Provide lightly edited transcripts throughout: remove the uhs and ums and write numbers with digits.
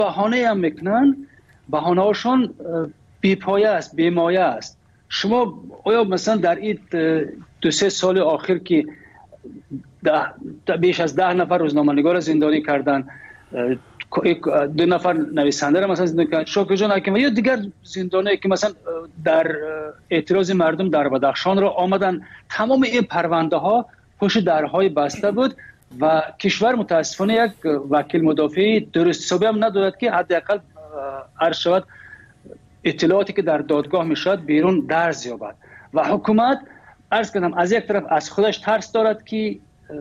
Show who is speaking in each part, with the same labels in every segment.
Speaker 1: بهانه هم میکنن، بهانه هاشون بیپایه است، بیمایه است. شما آیا مثلا در این 2-3 سال آخر که بیش از 10 نفر روزنامه‌نگار زندانی کردن، 2 نفر نویسنده را مثلا زندانی کردن، شاکر جان حکیمی یا دیگر زندانی که مثلا در اعتراض مردم در بدخشان را آمدن، تمام این پرونده ها پشت درهای بسته بود و کشور متاسفانه یک وکیل مدافع درست حسابی هم ندارد که حداقل عرض شود اطلاعاتی که در دادگاه میشد بیرون درز یابد. و حکومت عرض کردم از یک طرف از خودش ترس دارد که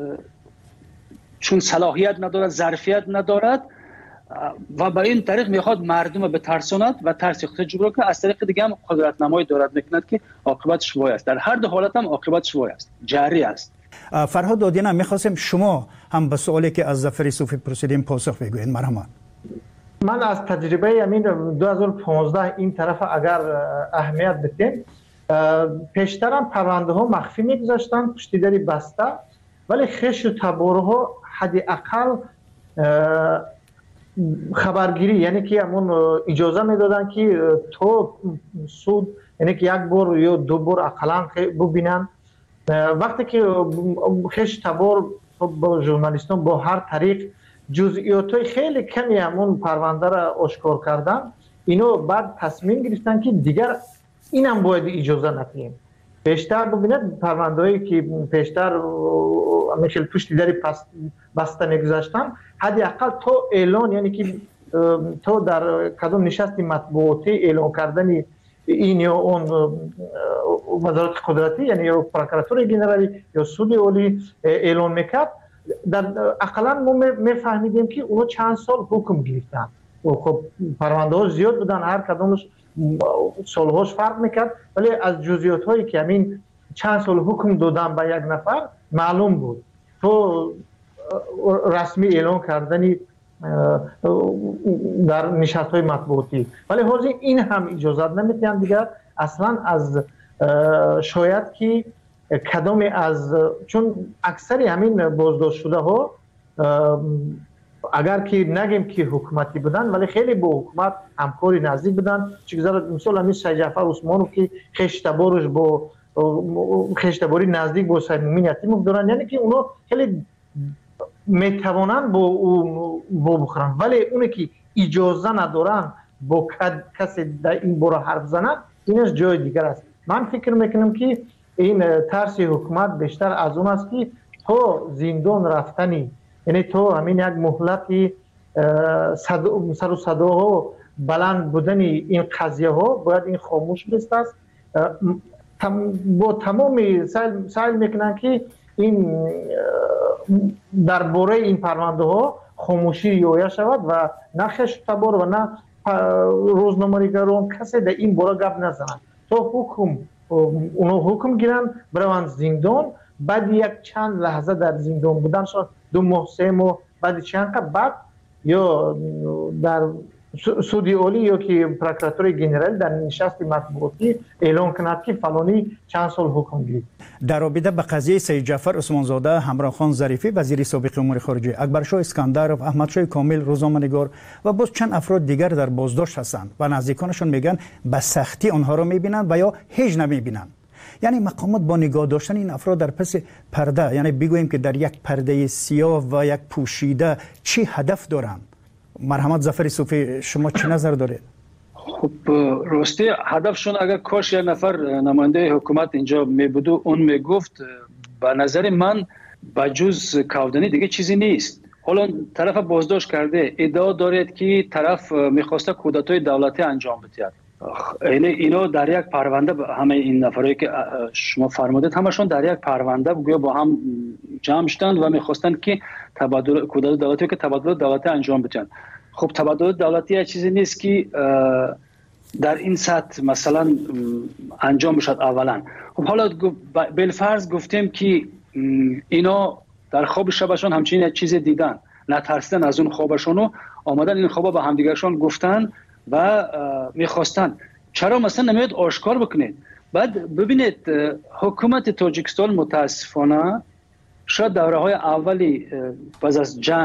Speaker 1: چون صلاحیت ندارد، ظرفیت ندارد و به این طریق میخواد مردم به ترساند و ترس خودش جبران کنه. از طریق دیگه هم قدرت نمایی دارد میکند که عاقبتش وای است. در هر دو حالت هم عاقبتش وای است، جاری است.
Speaker 2: فرهاد دادیان، میخواستم شما هم به سوالی که از ظفر صوفی پرسیدیم پاسخ بگویید. مرحبا.
Speaker 3: من از تجربه امین 2015 این طرف اگر اهمیت بدیم، پیشترم پرونده ها مخفی میگذاشتن پشت در بسته، ولی خش و تباره ها حداقل خبرگیری، یعنی که همون اجازه میدادن که تو سود، یعنی که 1 بار یا 2 بار اقلا ببینن. وقتی که خش تبار با ژورنالیستان با هر طریق جزئیات خیلی کمی همون پرونده را آشکار کردن، اینو بعد تصمیم گرفتن که دیگر اینم باید اجازه ندیم. بیشتر ببینید پرونده‌ای که بیشتر مثل پشت در بسته میگذاشتن، حداقل تو اعلان، یعنی که تو در کدام نشست مطبوعاتی اعلان کردن این یا اون وزارت قدرتی، یعنی یا پروکراتور جنرالی یا سود عالی اعلان میکرد، در اقلا ما میفهمیدیم که اونو چند سال حکم گرفتن. خب پرونده ها زیاد بودن، هر کدامش سالهاش فرق میکرد، ولی از جزئیات هایی که همین چند سال حکم دادن به یک نفر معلوم بود. تو رسمی اعلان کردنی در نشست های مطبوعاتی، ولی حاضر این هم اجازت نمیتیم دیگر اصلا. از شاید که کدام از، چون اکثر همین بازداشت شده ها اگر که نگیم که حکومتی بودن، ولی خیلی با حکومت همکاری نزدیک بودن. چیزا مثلا همین شیخ جعفر عثمانو که خشتبارش با خشتباری نزدیک با سید مومن یتیموف دارن، یعنی که اونا خیلی میتوانن با او بخورن، ولی اونی که اجازه ندارن با کسی در این باره حرف زنن، اینش جای دیگر است. من فکر میکنم که این ترس حکومت بیشتر از اون است که تو زندان رفتنی، یعنی تو همین یک مهلتی سر و صداها بلند بودن این قضیه ها باید این خاموش بست است. با تمام سعی میکنن که این درباره این پرونده ها خاموشی رعایت شود و نه خشم تبار و نه روزنامه‌نگاران کسی در این باره گپ نزنند. تو حکم اونو حکم گیرن بروند زندان، بعد یک چند لحظه در زندان بودن، شاید 2 ماه 3 ماه، بعد چند بعد یا در سود عالی یا که پروکراتور جنرال در نشست مطبوعاتی اعلان کند که فلانی چند سال حکم گرفت.
Speaker 2: در رابطه به قضیه سید جعفر عثمانزاده، همراه خان ظریفی وزیر سابق امور خارجه، اکبرشاه اسکندرов، احمدشاه کامل روزنامه‌نگار و باز چند افراد دیگر در بازداشت هستند و نزدیکانشان میگن به سختی آنها را میبینند و یا هیچ نمیبینند. یعنی مقامات با نگاه داشتن این افراد در پس پرده، یعنی بگوییم که در یک پرده سیاه و یک پوشیده، چی هدف دارند؟ مرحمت ظفر صوفی، شما چه نظر دارید؟
Speaker 1: خب راستی هدفشون اگر کاش یک نفر نماینده حکومت اینجا می بود و اون می گفت، به نظر من بجز کودنی دیگه چیزی نیست. حالا طرف بازداشت کرده ادعا دارید که طرف میخواسته کودتای دولتی انجام بده. اینا در یک پرونده، همه این نفرایی که شما فرمودید همشون در یک پرونده بگویا با هم جمع شدند و میخواستن که تبادل کودتای دولتی که تبادل دولتی انجام بدن. خب تبادل دولتی یک چیزی نیست که در این سطح مثلا انجام بشد اولا. خب حالا بالفرض گفتیم که اینا در خواب شبشون همچین یک چیز دیدن، نترسیدن از اون خوابشون و آمدن این خوابا به همدیگرشون گفتن و میخواستن. چرا مثلا نمیاد آشکار بکنید؟ بعد ببینید حکومت تاجیکستان متاسفانه شاید دوره های اولی پس از جنگ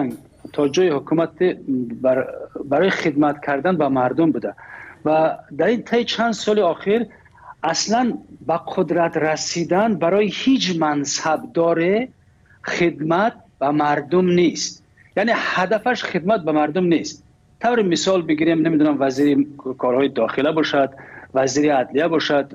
Speaker 1: تا جای حکومت برای خدمت کردن به مردم بوده و در این طی چند سال اخیر اصلا به قدرت رسیدن برای هیچ منصب داره خدمت به مردم نیست. یعنی هدفش خدمت به مردم نیست. طور مثال بگیریم، نمیدونم وزیر کارهای داخله باشد، وزیر عدلیه باشد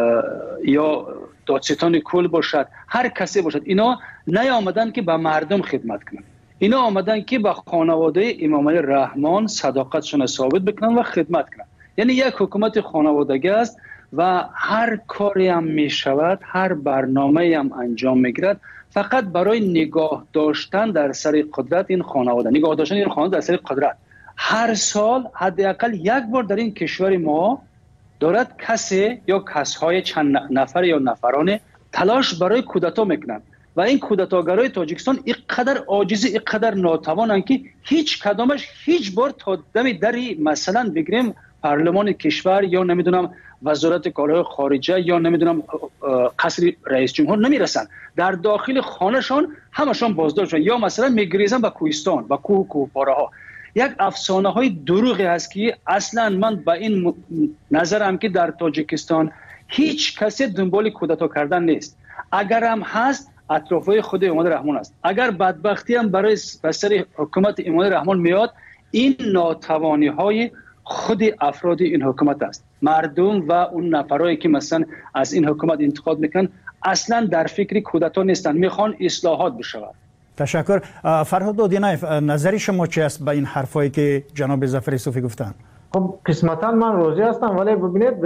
Speaker 1: یا دادستان کل باشد، هر کسی باشد، اینا نیامدن که به مردم خدمت کنن. اینا آمدن که به خانواده امام علی رحمان صداقتشون ثابت بکنن و خدمت کنن. یعنی یک حکومت خانوادگی است و هر کاری هم می شود، هر برنامه هم انجام میگیرد فقط برای نگاه داشتن در سر قدرت این خانواده، نگاه داشتن این خانواده در سر قدرت. هر سال حداقل یک بار در این کشور ما دارد کسی یا کسهای چند نفر یا نفرانه تلاش برای کودتا میکنند و این کودتاگرای تاجیکستان اینقدر عاجز، اینقدر ناتوانند که هیچ کدامش هیچ بار تا دم دری مثلا بگیریم پارلمان کشور یا نمیدونم وزارت کارهای خارجه یا نمیدونم قصر رئیس جمهور نمیرسن. در داخل خانهشان همشان بازداشت یا مثلا میگریزن به کوهستان، به کوه پاره ها. یک افسانه های دروغی است که اصلا من به این نظرم که در تاجیکستان هیچ کسی دنبال کودتا کردن نیست. اگر هم هست اطرافای خود امام رحمان است. اگر بدبختی هم برای سر حکومت امام رحمان میاد، این ناتوانی های خود افراد این حکومت است. مردم و اون نفرایی که مثلا از این حکومت انتقاد میکنن اصلا در فکر کودتا نیستن، میخوان اصلاحات بشود.
Speaker 2: تشکر. فرهاد دودینایف، نظر شما چی است به این حرفایی که جناب ظفر صوفی گفتن؟
Speaker 3: خب قسمتا من راضی هستم، ولی ببینید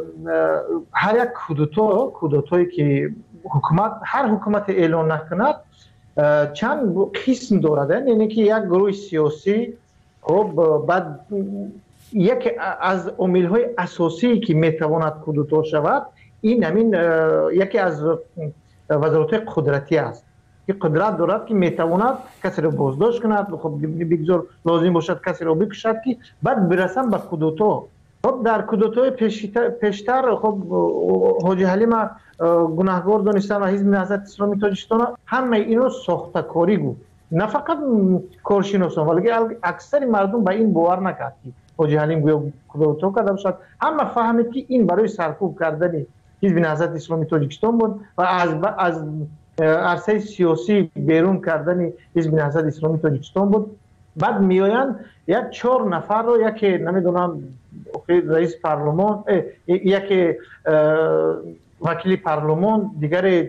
Speaker 3: هر یک کودتایی که هر حکومت اعلان نکند چند قسم دارد. یعنی که یک گروه سیاسی خب بعد یک از عامل‌های اساسی که میتواند کودتا شود این همین یکی از وزارت قدرتی است که قدرت دارد که میتواند کسی را بازداشت کند، خب بگذار لازم باشد کسی را بکشد که بعد برسن به کودتا. خب در کودتای پیشتر خب حاجی حلیم گناهکار دانستن و حزب نهضت اسلامی تاجیکستان همه اینو ساخته‌کاری گفت، نه فقط کارشناسان ولی اکثر مردم به این باور نکرد که حاجی حلیم گویا کودتا کرده باشد. همه فهمید که این برای سرکوب کردن حزب نهضت اسلامی تاجیکستان بود و از عرصه سیاسی بیرون کردن حزب نهضت اسلامی تاجیکستان بود. بعد میآیند یک 4 نفر رو، یکی نمیدونم رئیس پارلمان، یکی وکیل پارلمان، دیگری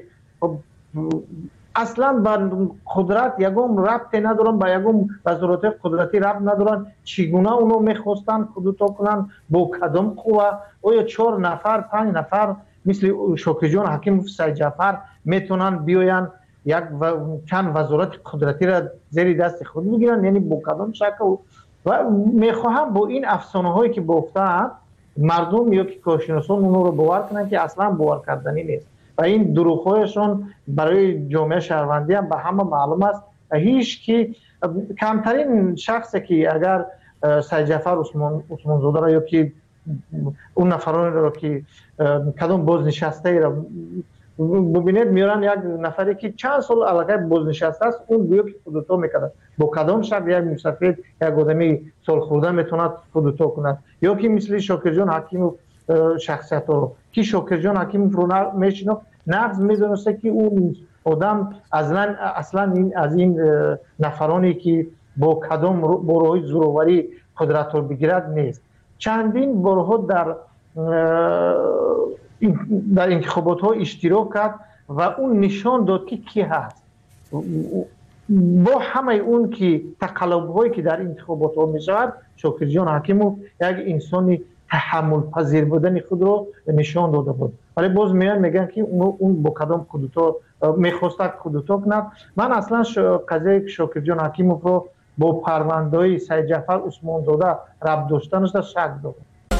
Speaker 3: اصلا به قدرت یگم ربط ندارن، به یگم وزارت قدرتی ربط ندارن. چگونه اونو میخواستن کودتا کنن، با کدام قوه؟ یا 4 نفر 5 نفر مثل شکری جان حکیم سید جعفر میتونن بیاین یک چند وزارت قدرتی را زیر دست خود بگیرن؟ یعنی با کدام شکل؟ و میخواهم با این افسانه هایی که گفتن مردم یا که کارشناسان اونو رو باور کنن که اصلا باور کردنی نیست و این دروغ‌هایشون برای جامعه شهروندی هم به همه معلوم است. هیچ کی کمترین شخصی که اگر سید جعفر عثمان زاده را یا که اون نفرانی را که کدام بازنشسته را ببینید میارن یک نفری که چند سال علاقه بازنشسته است اون گویا که کودتا میکرد، با کدام شکل یک مسافر یک آدمی سال خورده میتوند کودتا کند؟ یا که مثل شاکر جان حکیم شخصیت رو که شاکر جان حکیم رو میشناخت، نقض میدونسته که اون آدم اصلا از این نفرانی که با کدام بروهای زوروری قدرت رو بگیرد نیست. چندین بارها در انتخابات ها اشتراک کرد و اون نشان داد که کی هست. با همه اون که تقلب هایی که در انتخابات ها می شود، شاکر جان حکیمو یک انسانی تحمل پذیر بودن خود رو نشان داده بود، ولی باز میگن که اون با کدام کودتا میخواست کودتا کند. من اصلا قضیه شاکر جان حکیمو رو با پرونده‌های سید جعفر عثمان زاده ربط داشتنش شک دارم.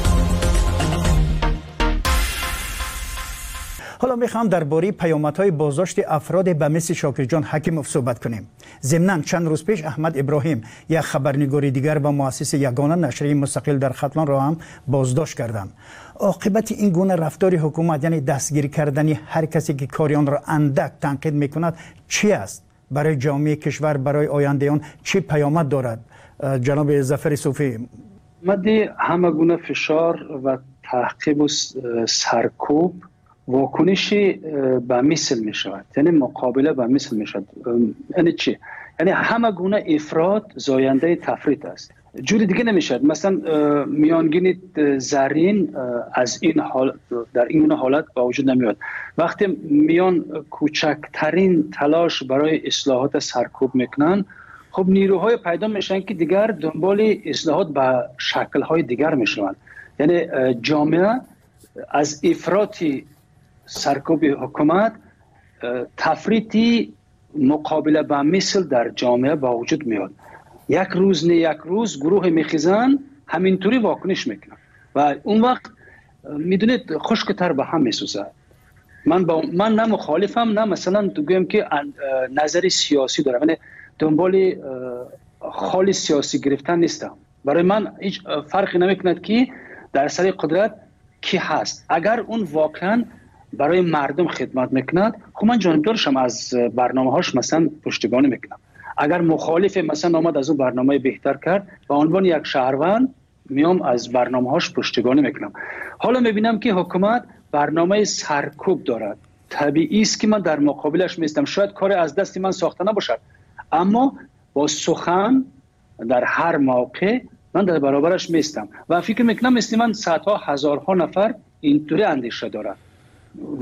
Speaker 2: حالا میخوام درباره پیامدهای بازداشت افراد به مثل شاکر جان حکیموف صحبت کنیم. ضمناً چند روز پیش احمد ابراهیم، یک خبرنگار دیگر و مؤسس یگانه نشریه مستقل در ختلان را هم بازداشت کردند. عاقبت این گونه رفتار حکومت، یعنی دستگیر کردن هر کسی که کاریان را اندک تنقید میکند، چی است برای جامعه کشور، برای آینده آن چه پیامد دارد؟ جناب ظفر صوفی.
Speaker 1: مدی همه گونه فشار و تعقیب و سرکوب واکنشی به مثل می شود، یعنی مقابله به مثل می شود. یعنی چی؟ یعنی همه گونه افراد زاینده تفرید است، جوری دیگه نمیشد. مثلا میانگین زرین از این حال در این حالت با وجود نمیاد. وقتی میان کوچکترین تلاش برای اصلاحات سرکوب میکنن، خب نیروهای پیدا میشن که دیگر دنبال اصلاحات به شکل‌های دیگر میشوند. یعنی جامعه از افراطی سرکوب حکومت تفریطی مقابله با مثل در جامعه با وجود میاد. یک روز نه یک روز گروه میخیزن همینطوری واکنش میکنن و اون وقت میدونید خشکتر به هم میسوزه. من نه مخالفم نه مثلا بگم که نظری سیاسی دارم، یعنی دنبال خالی سیاسی گرفتن نیستم. برای من هیچ فرقی نمیکند که در سر قدرت کی هست. اگر اون واقعا برای مردم خدمت میکند، خب من جانبدارشم، از برنامه هاش مثلا پشتیبانی میکنم. اگر مخالف مثلا آمد از اون برنامه بهتر کرد، به عنوان یک شهروند میام از برنامه هاش پشتیبانی میکنم. حالا میبینم که حکومت برنامه سرکوب دارد، طبیعی است که من در مقابلش میستم. شاید کار از دست من ساخته نباشد، اما با سخن در هر موقع من در برابرش میستم و فکر میکنم مثل من صدها هزارها نفر اینطوری اندیشه دارد و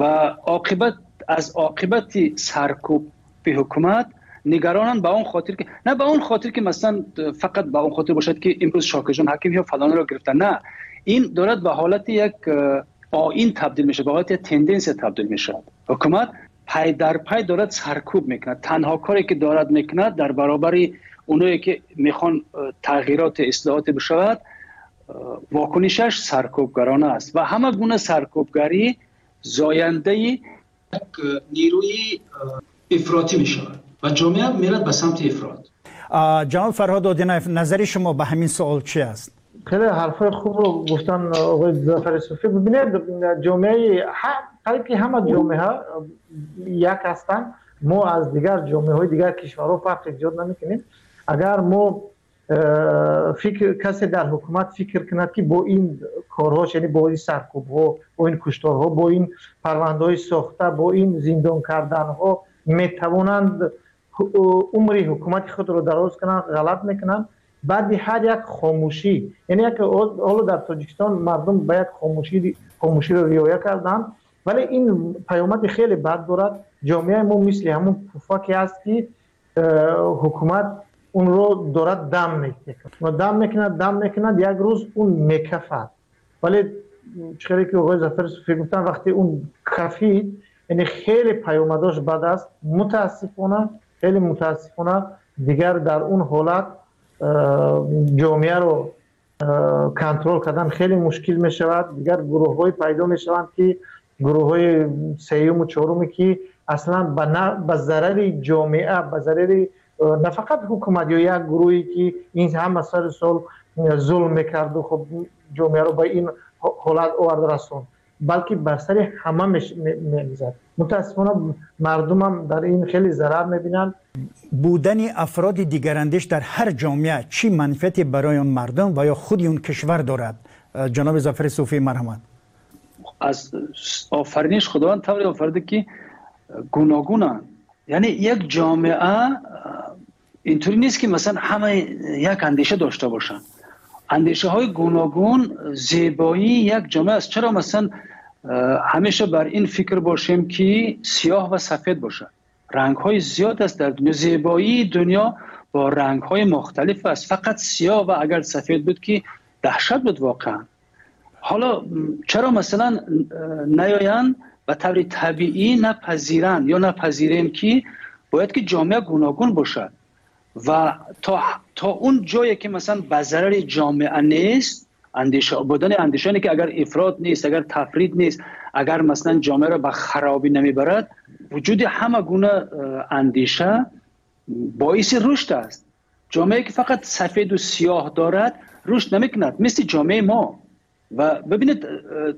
Speaker 1: عاقبت سرکوب به حکومت نگرانن. به اون خاطر که نه به اون خاطر که مثلا فقط به اون خاطر باشد که امروز شاکرجان حکیم یا فلان را گرفتن، نه، این دارد به حالت یک آیین تبدیل میشه، به حالت یک تندنس تبدیل میشه. حکومت پای در پای دارد سرکوب میکنه. تنها کاری که دارد میکنه در برابر اونایی که میخوان تغییرات اصلاحات بشود، واکنشش سرکوبگرانه است و همه گونه سرکوبگری زاینده نیروی افراطی میشود و جامعه میرد به سمت افراط.
Speaker 2: جناب فرهاد آدینایف، نظر شما به همین سوال چی است؟
Speaker 3: خیلی حرفای خوب رو گفتن آقای ظفر صوفی. ببینید جامعه که همه جامعه ها یک هستن، ما از دیگر جامعه های دیگر کشورها فرق ایجاد نمیکنیم. اگر ما کسی در حکومت فکر کند که با این کارهاش، یعنی با این سرکوب ها، با این کشتارها، با این پرونده های ساخته، با این زندان کردن ها میتوانند عمری حکومت خود رو دراز کنند، غلط میکنند. بعد هر یک خاموشی، یعنی یک حالا در تاجیکستان مردم باید خاموشی رو رعایت کردن، ولی این پیامد خیلی بد دارد. جامعه ما مثل همون پوفاکی است که حکومت اون رو دارد دم میکند یک روز اون میکفد. ولی چیزی که آقای ظفر صوفی گفتن، وقتی اون کفید یعنی خیلی پیامداش بد است. خیلی متاسفانه دیگر در اون حالت جامعه رو کنترل کردن خیلی مشکل می شود. دیگر گروه های پیدا می شوند که گروه های سیوم و چهارمی که اصلا به ضرر جامعه، به ضرر نه فقط حکومت یا یک گروهی که این هم سر سال ظلم میکرد و خب جامعه رو به این حالت آورد رسون، بلکه بر سر همه میزد. متاسفانه مردم هم در این خیلی ضرر میبینن.
Speaker 2: بودن افراد دیگراندیش در هر جامعه چی منفعتی برای اون مردم و یا خود اون کشور دارد؟ جناب ظفر صوفی مرحمت.
Speaker 1: از آفرینش خداوند طوری آفریده که گوناگونن. یعنی یک جامعه اینطوری نیست که مثلا همه یک اندیشه داشته باشن. اندیشه های گوناگون زیبایی یک جامعه است. چرا مثلا همیشه بر این فکر باشیم که سیاه و سفید باشه؟ رنگ های زیاد است در دنیا. زیبایی دنیا با رنگ های مختلف است. فقط سیاه و اگر سفید بود که دهشت بود واقعا. حالا چرا مثلا نیاین و طور طبیعی نپذیرن یا نپذیریم که باید که جامعه گوناگون باشد و تا اون جایی که مثلا به ضرر جامعه نیست، اندیشه که اگر افراط نیست، اگر تفرید نیست، اگر مثلا جامعه را به خرابی نمیبرد، وجود همه گونه اندیشه باعث رشد است. جامعه که فقط سفید و سیاه دارد رشد نمیکند، مثل جامعه ما. و ببینید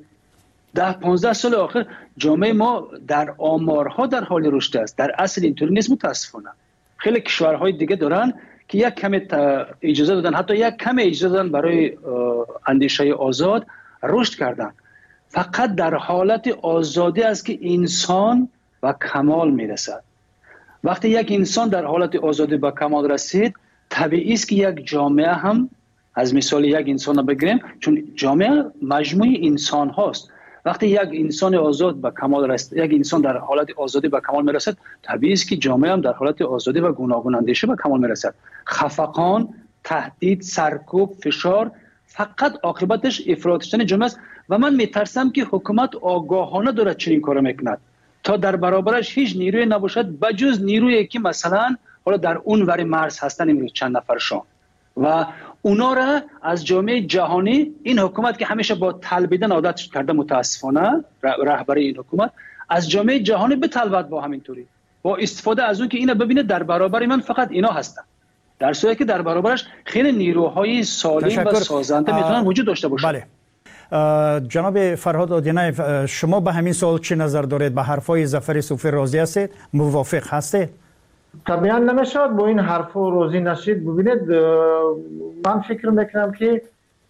Speaker 1: 10-15 سال آخر جامعه ما در آمارها در حال رشد است. در اصل اینطوری نیست متاسفانه. خیلی کشورهای دیگه دارن که یک کم اجازه دادن، حتی یک کم اجازه دادن برای اندیشه آزاد رشد کردن. فقط در حالت آزادی است که انسان به کمال میرسد. وقتی یک انسان در حالت آزادی به کمال رسید، طبیعی است که یک جامعه هم، از مثال یک انسان بگیریم، چون جامعه مجموعه انسان هاست، وقتی یک انسان آزاد به کمال رسید، یک انسان در حالت آزادی به کمال میرسد، طبیعی است که جامعه هم در حالت آزادی و گوناگون اندیشه به کمال میرسد. خفقان، تهدید، سرکوب، فشار فقط عاقبتش افراط شدن جامعه است و من میترسم که حکومت آگاهانه دارد چنین کارو میکند تا در برابرش هیچ نیروی نباشد بجز نیرویی که مثلا حالا در اون ور مرز هستن، امروز چند نفرشان، و اونا را از جامعه جهانی، این حکومت که همیشه با طلبیدن عادت کرده متاسفانه رهبری این حکومت، از جامعه جهانی بطلبد با همینطوری، با استفاده از اون که اینا ببینه در برابر من فقط اینا هستن، در صورتی که در برابرش خیلی نیروهای سالم و سازنده میتونن وجود داشته باشن.
Speaker 2: بله. جناب فرهاد آدینایف، شما به همین سوال چی نظر دارید؟ به حرفای ظفر صوفی راضی هستید؟ موافق هستید؟
Speaker 3: طبعا نمیشود با این حرفا راضی نشید. ببینید، من فکر میکنم که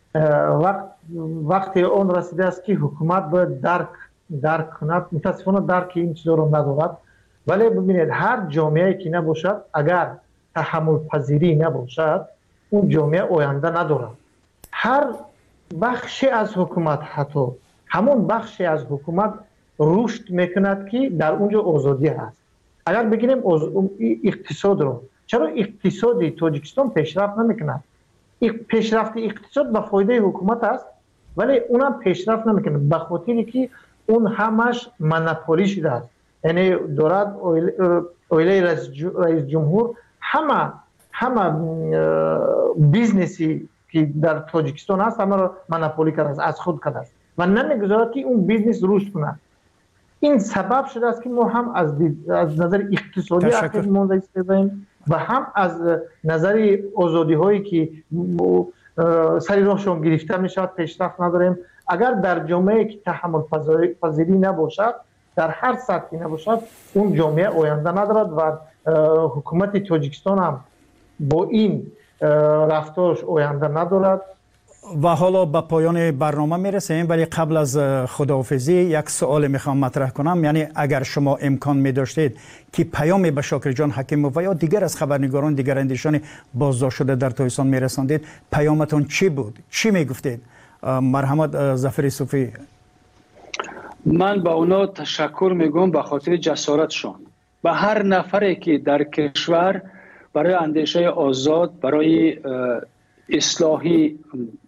Speaker 3: وقتی اون رسیده است که حکومت باید درک کند. متاسفانه درک این چیزا رو ندارد. ولی ببینید، هر جامعه که نباشد، اگر تحمل پذیری نباشد، اون جامعه آینده ندارد. هر بخشی از حکومت، حتی همون بخشی از حکومت رشد میکند که در اونجا آزادی هست. اگر بگیریم اقتصاد رو، چرا اقتصادی تاجیکستان پیشرفت نمیکند؟ پیشرفت اقتصاد به فایده حکومت است، ولی اونم پیشرفت نمیکنه به خاطری که اون همش مونوپولی شده است. یعنی دولت، اویله رئیس جمهور، همه بیزنسی که در تاجیکستان هست همه را مونوپولی کرده است، از خود کرده است و نمیگذارد که اون بیزنس رشد کنه. این سبب شده است که ما هم از نظر اقتصادی اخیر مونده ایستادیم و هم از نظر آزادی هایی که سری راهشون گرفته می شود پیشرفت نداریم. اگر در جامعه که تحمل پذیری نباشد، در هر سطحی نباشد، اون جامعه آینده ندارد و حکومت تاجیکستان هم با این رفتارش آینده ندارد.
Speaker 2: و حالا به پایان برنامه میرسیم، ولی قبل از خداحافظی یک سوال میخوام مطرح کنم. یعنی اگر شما امکان میداشتید که پیامی به شاکر جان حکیموف و یا دیگر از خبرنگاران، دیگر اندیشان بازداشت شده در تاجیکستان میرساندید، پیامتون چی بود؟ چی میگفتید؟ مرحمت ظفر صوفی.
Speaker 1: من با اونا تشکر میگم به خاطر جسارتشون. به هر نفری که در کشور برای اندیشه آزاد، برای اصلاحی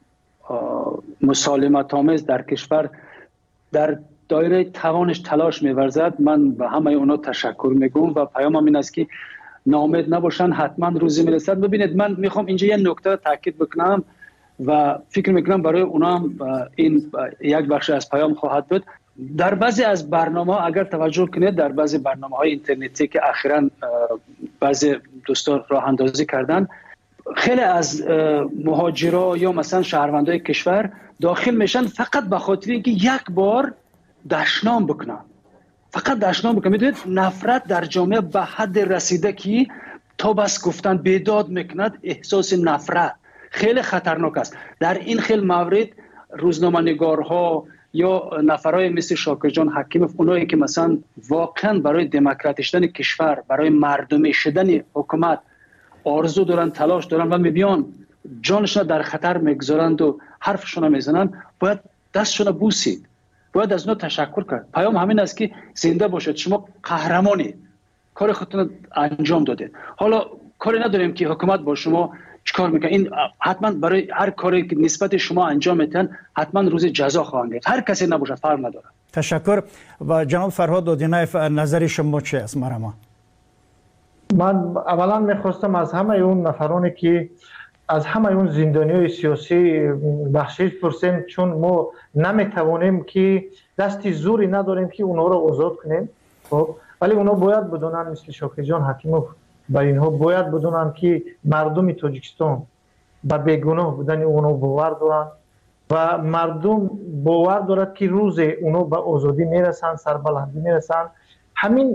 Speaker 1: مسالمت آمیز در کشور در دایره توانش تلاش می‌ورزد، من به همه اونا تشکر میگم و پیامم این است که ناامید نباشن، حتما روزی میرسد. ببینید، من میخوام اینجا یک نکته تاکید بکنم و فکر میکنم برای اونا هم این یک بخش از پیام خواهد بود. در بعضی از برنامه اگر توجه کنید، در بعضی برنامه‌های اینترنتی که اخیراً بعضی دوستان راه اندازی کردن، خیلی از مهاجرا یا مثلا شهروندای کشور داخل میشن فقط به خاطر اینکه یک بار دشنام بکنن، فقط دشنام بکنن. میدونید نفرت در جامعه به حد رسیده که تا بس گفتن بیداد میکند. احساس نفرت خیلی خطرناک است. در این خیلی مورد روزنامه‌نگارها یا نفرای مثل شاکر جان حکیموف، اونایی که مثلا واقعا برای دموکراتی شدن کشور، برای مردمی شدن حکومت آرزو دارن، تلاش دارن و میبیان جانشون در خطر میگذارند و حرفشون میزنن، باید دستشون بوسید، باید از اونها تشکر کرد. پیام همین است که زنده باشید، شما قهرمانید، کار خودتون انجام دادید. حالا کاری نداریم که حکومت با شما چیکار میکنه، این حتما برای هر کاری که نسبت شما انجام میدن حتما روز جزا خواهند گرفت، هر کسی نباشه، فرق نداره.
Speaker 2: تشکر. و جناب فرهاد آدینایف، نظر شما چی است؟ مرحبا.
Speaker 3: من اولا میخواستم از همه اون نفرانی که از همه اون زندانیای سیاسی بخشش پرسیم، چون ما نمیتوانیم که دستی زوری نداریم که اونا رو آزاد کنیم، خب ولی اونا باید بدونن، مثل شاکر جان حکیموف و اینها باید بدونن که مردم تاجیکستان به بیگناه بودن اونا باور دارن و مردم باور دارد که روز اونا به آزادی میرسن، سربلندی میرسن. همین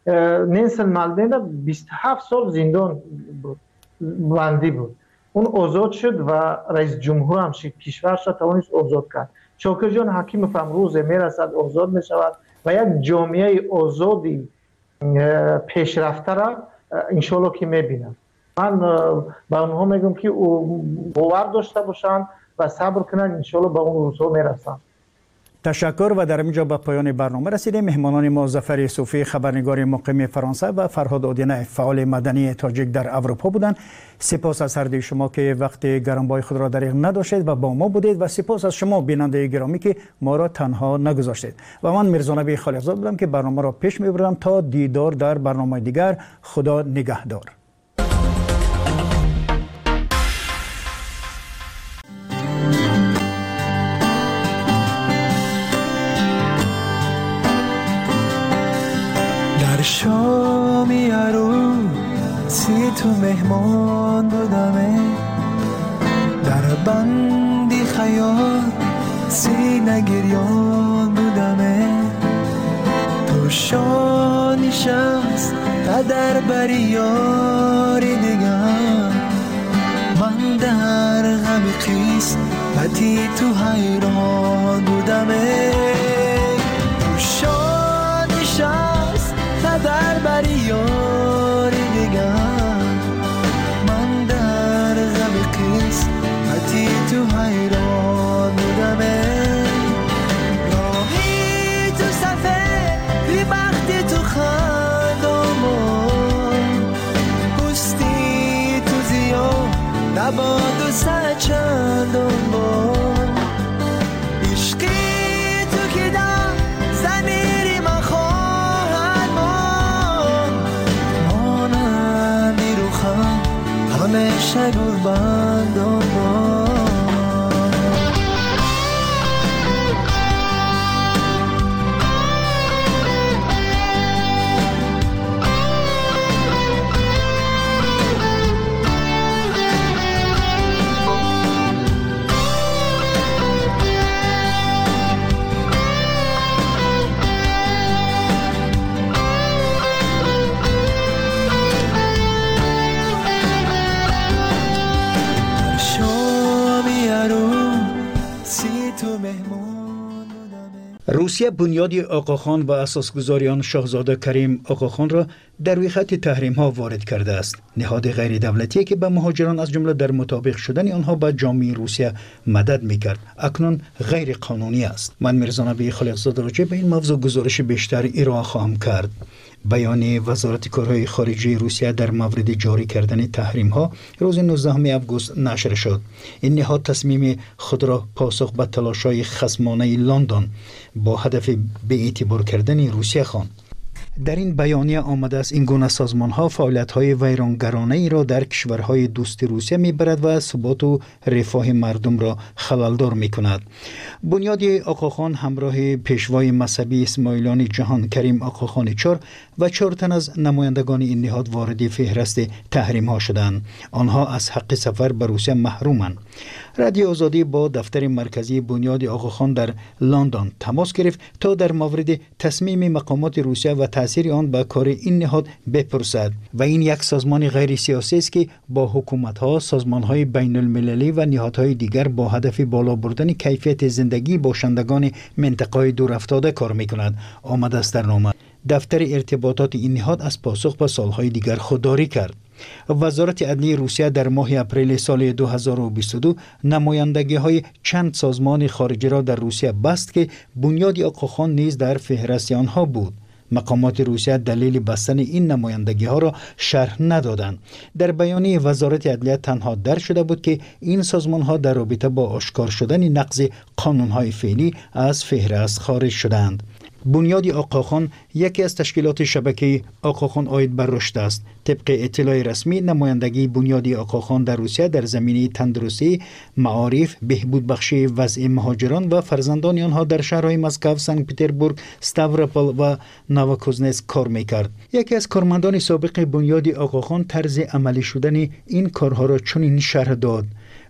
Speaker 3: نلسون ماندلا 27 سال زندان بندی بود. اون آزاد شد و رئیس جمهور هم کشورش را توانست آزاد کرد. شاکر جان حکیموف امروز میرسد آزاد می شود و یک جامعه آزادی پیشرفته را انشالله که میبینم. من به اونها میگم که باور داشته باشند و صبر کنن، انشالله به اون روزها میرسن.
Speaker 2: تشکر. و در اینجا به پایان برنامه رسیدیم. مهمانان ما ظفر صوفی خبرنگار مقیم فرانسه و فرهاد آدینه فعال مدنی تاجیک در اروپا بودند. سپاس از هر دوی شما که وقت گرانبهای خود را دریغ نداشتید و با ما بودید و سپاس از شما بیننده گرامی که ما را تنها نگذاشتید. و من میرزا نبی خالقزاد بودم که برنامه را پیش میبردم. تا دیدار در برنامه دیگر، خدا نگهدار.
Speaker 4: شامی عروسی تو مهمان بودمه، در بندی خیال سینه گریان بودمه، تو شانی شخص قدر بری یاری دیگر، من در غم قیس بطی تو حیران بودمه، تو شانی شخص در بری یاری دیگر، من در غم قسمتی تو حیران بودمه، راهی تو صفه بی بختی تو خندامون، پستی تو زیاد نباد و سچندان بار، عشقی تو که دم زمیری من همیشه قربان
Speaker 2: روسیه بنیاد آقاخان و اساسگذاری آن شاهزاده کریم آقاخان را در ویخت تحریم ها وارد کرده است. نهاد غیر دولتی که به مهاجران از جمله در مطابق شدن آنها به جامعه روسیه مدد میکرد اکنون غیر قانونی است. من میرزا نبی خالقزاد راجع به این موضوع گزارش بیشتر ارائه خواهم کرد. بیانیه وزارت کارهای خارجه روسیه در مورد جاری کردن تحریم ها روز 19 آگوست نشر شد. این نهاد تصمیم خود را پاسخ به تلاش‌های خصمانه لندن با هدف بی‌اعتبار کردن روسیه خواند. در این بیانیه آمده است این گونه سازمان‌ها فعالیت‌های ویرانگرانه‌ای را در کشورهای دوست روسیه می‌برد و ثبات و رفاه مردم را خلل‌دار می‌کند. بنیاد آقاخان همراه پیشوای مذهبی اسماعیلیان جهان کریم آقاخان 4 و 4 تن از نمایندگان این نهاد وارد فهرست تحریم‌ها شدند. آنها از حق سفر به روسیه محرومند. رادیو آزادی با دفتر مرکزی بنیاد آقاخان در لندن تماس گرفت تا در مورد تصمیم مقامات روسیه و تأثیر آن به کار این نهاد بپرسد و این یک سازمان غیر سیاسی است که با حکومت‌ها، سازمان‌های بین‌المللی و نهادهای دیگر با هدف بالا بردن کیفیت زندگی باشندگان منطقه‌های دورافتاده کار می‌کند. آمده است در نامه. دفتر ارتباطات این نهاد از پاسخ به سالهای دیگر خودداری کرد. وزارت عدلیه روسیه در ماه اپریل سال 2022 نمایندگی‌های چند سازمان خارجی را در روسیه بست که بنیاد آقاخان نیز در فهرست آنها بود. مقامات روسیه دلیل بستن این نمایندگی‌ها را شرح ندادند. در بیانیه وزارت عدلیه تنها در شده بود که این سازمان‌ها در رابطه با آشکار شدن نقض قانون‌های فعلی از فهرست خارج شدند. بنیاد آقاخان یکی از تشکیلات شبکه آقاخان عاید بر رشد است. طبق اطلاع رسمی نمایندگی بنیاد آقاخان در روسیه در زمینه تندرستی، معارف، بهبود بخشی وضع مهاجران و فرزندان آنها در شهرهای مسکو، سنت پترزبورگ، ستاوروپول و نووکوزنتسک کار می‌کرد. یکی از کارمندان سابق بنیاد آقاخان طرز عملی شدن این کارها را چنین شرح داد: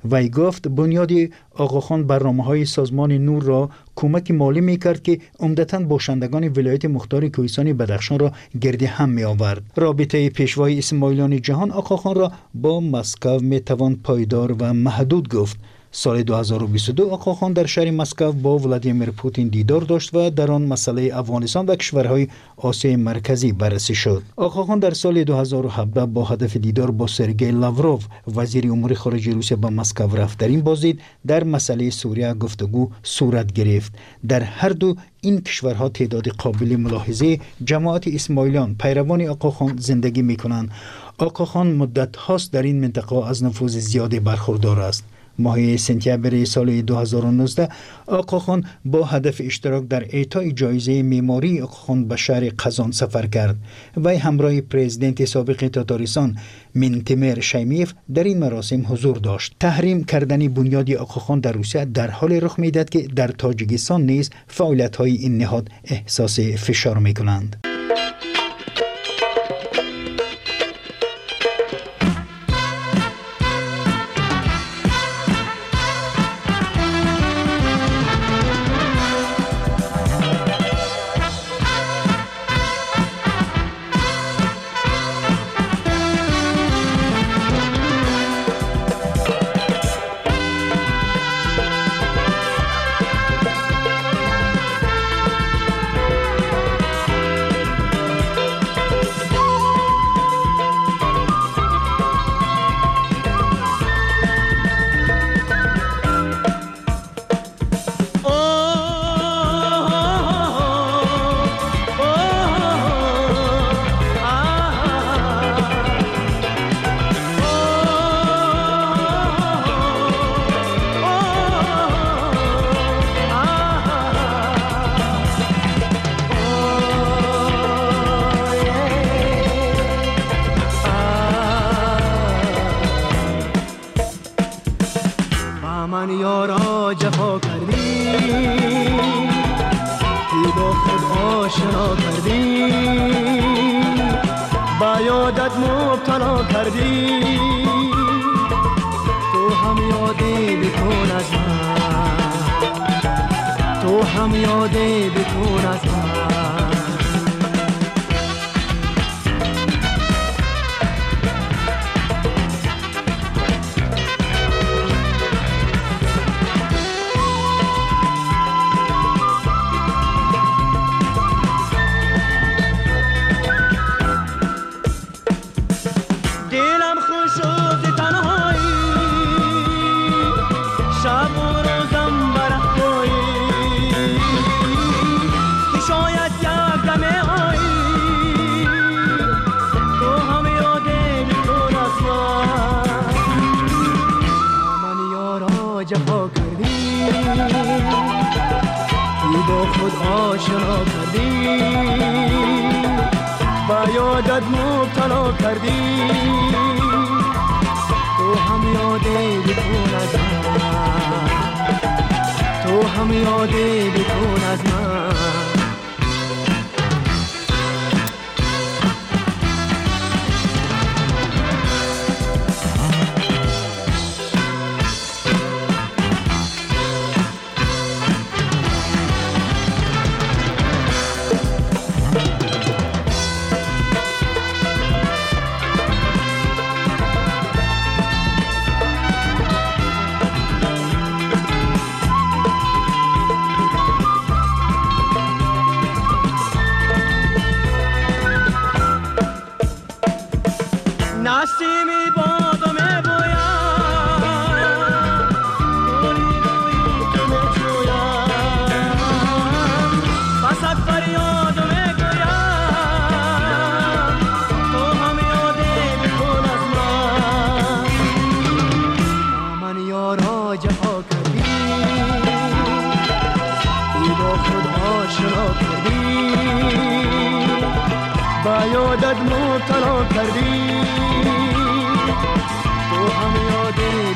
Speaker 2: وی گفت بنیاد آقاخان برنامه‌های سازمان نور را کمک مالی می‌کرد که عمدتاً باشندگان ولایت مختار کوهستان بدخشان را گرد هم می‌آورد. رابطه پیشوای اسماعیلیان جهان آقاخان را با مسکو می‌توان پایدار و محدود گفت. سال 2022 آقاخان در شهر مسکو با ولادیمیر پوتین دیدار داشت و در آن مسئله افغانستان و کشورهای آسیای مرکزی بررسی شد. آقاخان در سال 2017 با هدف دیدار با سرگئی لاوروف وزیر امور خارجه روسیه به مسکو رفت. در این بازدید در مسئله سوریه گفتگو صورت گرفت. در هر دو این کشورها تعداد قابل ملاحظه جماعت اسماعیلیان پیروان آقاخان زندگی می‌کنند. آقاخان مدت هاست در این منطقه از نفوذ زیادی برخوردار است. ماه سپتامبر سال 2019 آقاخان با هدف اشتراک در اعطای جایزه معماری آقاخان به شهر قزان سفر کرد. وی همراه پرزیدنت سابق تاتارستان منتمر شیمیف در این مراسم حضور داشت. تحریم کردن بنیاد آقاخان در روسیه در حال رخ می‌دهد که در تاجیکستان نیز فعالیت‌های این نهاد احساس فشار می‌کنند.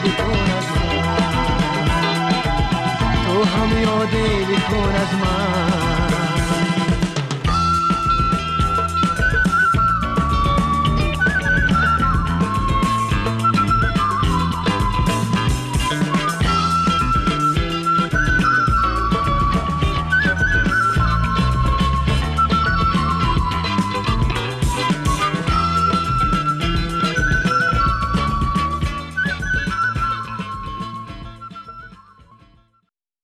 Speaker 4: تو هم یاد بکن از من